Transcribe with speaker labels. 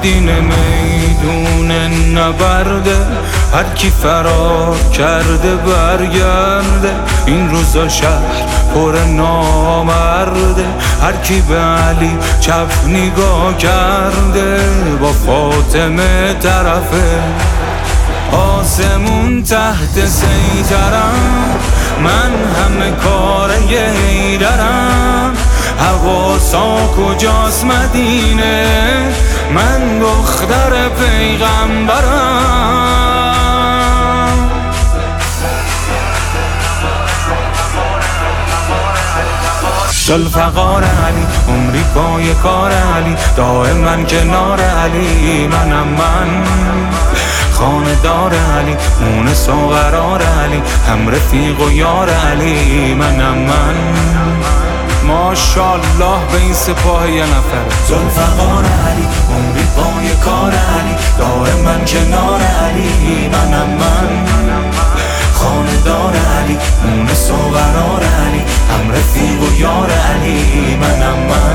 Speaker 1: دین میدون نبرده، هر کی فرار کرده برگرده. این روزا شهر پر نامرده، هر کی به علی چپ نگاه کرده با فاطمه طرفه. آسمون تحت سیطرم، من همه کار حیدرم. حواسا کجاست مدینه، من دختر پیغمبرم. ذوالفقار علی، عمری پای کار علی، دائما کنار علی. منم من، خاندار علی، مونس و قرار علی، هم رفیق و یار علی. منم من، ماشاءالله به این سپاه یه نفر. ذوالفقار علی، عمری پای کار علی، دائما کنار علی. منم من، خاندار علی، مونس و قرار علی، هم رفیق و یار علی. منم من.